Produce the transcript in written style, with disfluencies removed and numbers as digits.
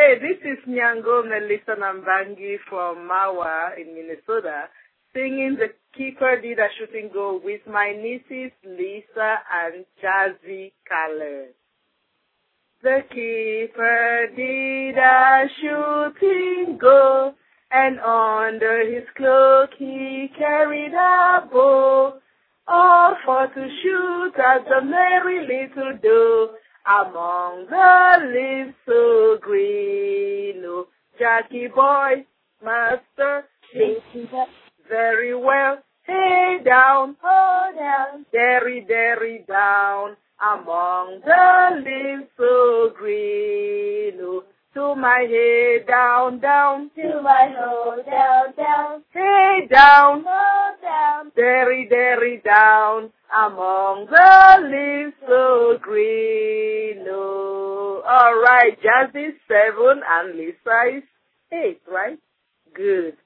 Hey, this is Nyango Melissa Nambangi from Mawa in Minnesota, singing the Keeper Did a Shooting Goal with my nieces Lisa and Jazzy Calais. The keeper did a shooting goal, and under his cloak he carried a bow, all for to shoot at the merry little doe among the leaves so green. Oh, Jackie boy, master, sing very well. Hey down, oh down, derry, derry down, among the leaves so green. Oh, to my head down, down, to my hoe down, down, hey down, oh down, derry, derry down, among the leaves so green. Oh, all right, Jazzy is 7 and Lisa is 8, right? Good.